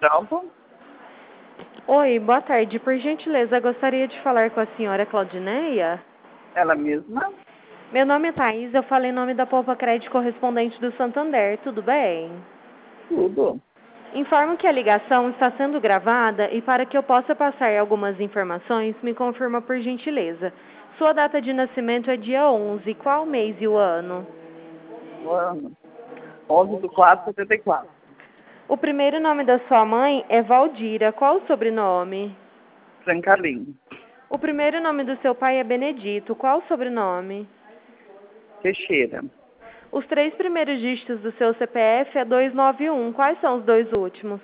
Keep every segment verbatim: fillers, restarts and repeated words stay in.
Pronto. Oi, boa tarde. Por gentileza, gostaria de falar com a senhora Claudineia. Ela mesma? Meu nome é Thaís, eu falo em nome da Poupa Crédito correspondente do Santander, tudo bem? Tudo. Informo que a ligação está sendo gravada e para que eu possa passar algumas informações, me confirma por gentileza. Sua data de nascimento é dia onze, qual mês e o ano? O ano. onze de quatro de setenta e quatro. O primeiro nome da sua mãe é Valdira, qual o sobrenome? Francalim. O primeiro nome do seu pai é Benedito, qual o sobrenome? Teixeira. Os três primeiros dígitos do seu C P F é duzentos e noventa e um. Quais são os dois últimos?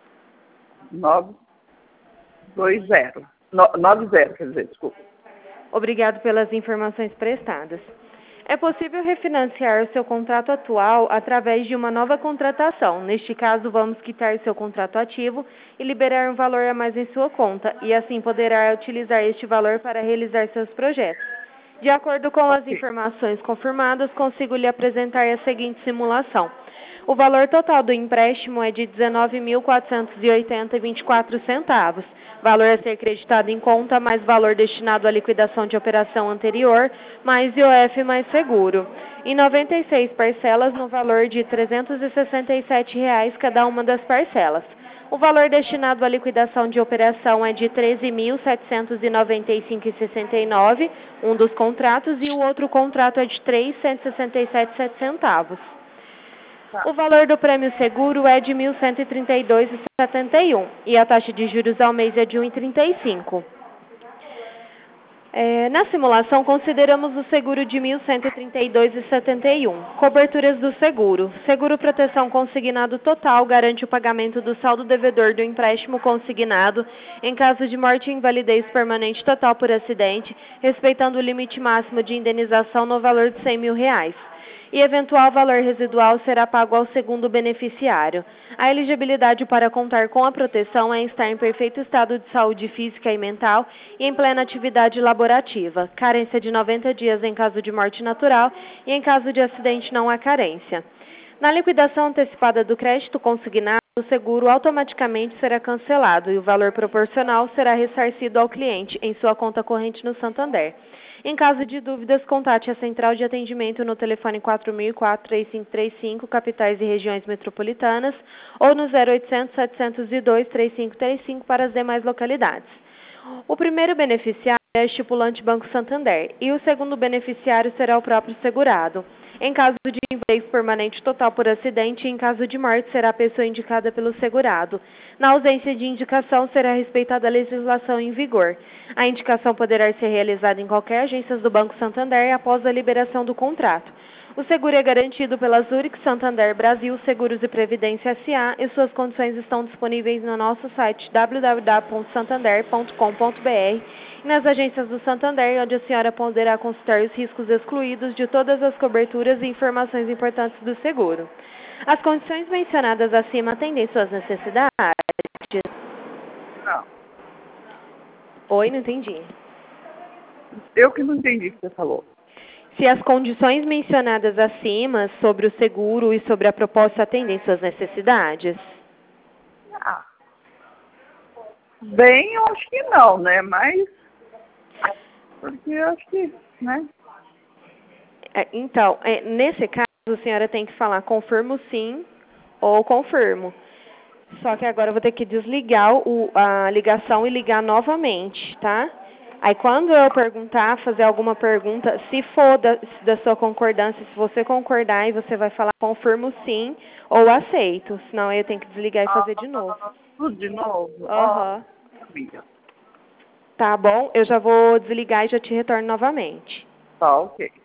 nove dois zero. No, nove zero, quer dizer, desculpa. Obrigado pelas informações prestadas. É possível refinanciar o seu contrato atual através de uma nova contratação. Neste caso, vamos quitar seu contrato ativo e liberar um valor a mais em sua conta, e assim poderá utilizar este valor para realizar seus projetos. De acordo com as informações confirmadas, consigo lhe apresentar a seguinte simulação. O valor total do empréstimo é de dezenove mil quatrocentos e oitenta reais e vinte e quatro centavos. Valor a ser creditado em conta, mais valor destinado à liquidação de operação anterior, mais I O F mais seguro. Em noventa e seis parcelas, no valor de trezentos e sessenta e sete reais cada uma das parcelas. O valor destinado à liquidação de operação é de treze mil setecentos e noventa e cinco reais e sessenta e nove centavos, um dos contratos, e o outro contrato é de três mil cento e sessenta e sete reais e sete centavos. O valor do prêmio seguro é de mil cento e trinta e dois reais e setenta e um centavos e a taxa de juros ao mês é de um vírgula trinta e cinco por cento. É, na simulação, consideramos o seguro de mil cento e trinta e dois reais e setenta e um centavos. Coberturas do seguro. Seguro proteção consignado total garante o pagamento do saldo devedor do empréstimo consignado em caso de morte e invalidez permanente total por acidente, respeitando o limite máximo de indenização no valor de cem mil reais. E eventual valor residual será pago ao segundo beneficiário. A elegibilidade para contar com a proteção é estar em perfeito estado de saúde física e mental e em plena atividade laborativa. Carência de noventa dias em caso de morte natural e em caso de acidente não há carência. Na liquidação antecipada do crédito consignado, o seguro automaticamente será cancelado e o valor proporcional será ressarcido ao cliente em sua conta corrente no Santander. Em caso de dúvidas, contate a central de atendimento no telefone quatro mil e quatro, três cinco três cinco, capitais e regiões metropolitanas, ou no zero oitocentos, setecentos e dois, trinta e cinco trinta e cinco para as demais localidades. O primeiro beneficiário é a estipulante Banco Santander e o segundo beneficiário será o próprio segurado. Em caso de invalidez permanente total por acidente e em caso de morte, será a pessoa indicada pelo segurado. Na ausência de indicação, será respeitada a legislação em vigor. A indicação poderá ser realizada em qualquer agência do Banco Santander após a liberação do contrato. O seguro é garantido pela Zurich Santander Brasil Seguros e Previdência S A e suas condições estão disponíveis no nosso site w w w ponto santander ponto com ponto b r e nas agências do Santander, onde a senhora poderá consultar os riscos excluídos de todas as coberturas e informações importantes do seguro. As condições mencionadas acima atendem suas necessidades? Não. Oi, não entendi. Eu que não entendi o que você falou. Se as condições mencionadas acima sobre o seguro e sobre a proposta atendem suas necessidades? Ah. Bem, eu acho que não, né? Mas, porque eu acho que, né? É, então, é, nesse caso, a senhora tem que falar confirmo sim ou confirmo. Só que agora eu vou ter que desligar o, a ligação e ligar novamente, tá? Aí quando eu perguntar, fazer alguma pergunta, se for da, da sua concordância, se você concordar, aí você vai falar confirmo sim ou aceito. Senão aí eu tenho que desligar e fazer de novo. Tudo de novo? Aham. Uhum. Tá bom? Eu já vou desligar e já te retorno novamente. Tá, ok.